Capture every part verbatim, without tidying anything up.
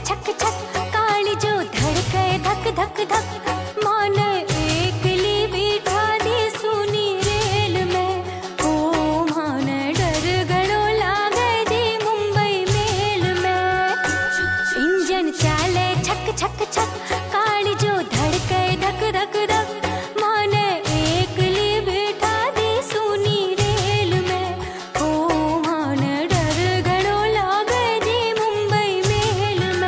छक छक काली जो धड़के धक धक धक मान एकली बिठा दी सुनी रेल में ओ मान डर गड़ो लागे दी मुंबई मेल में इंजन चाले छक छक छक काली जो धड़के धक धक धक मान एकली बिठा दी सुनी रेल में ओ मान डर गड़ो लागे दी मुंबई मेल में।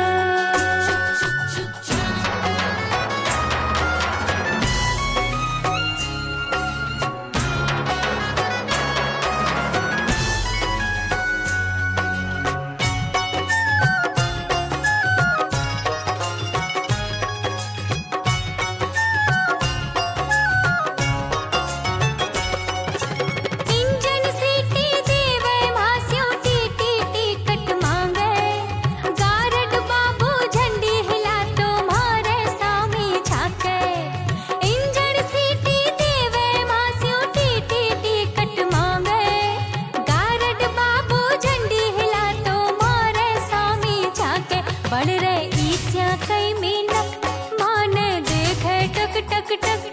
इंजन सीटी देवे मास्यो टीटी टिकट मांगे गारड बाबू झंडी हिला तो मारे सामी छाके इंजन सीटी देवे मास्यो टीटी टिकट मांगे गारड बाबू झंडी हिला तो मारे सामी छाके बढ़ रे ईस्या कई मीनक माने देखे टक टक टक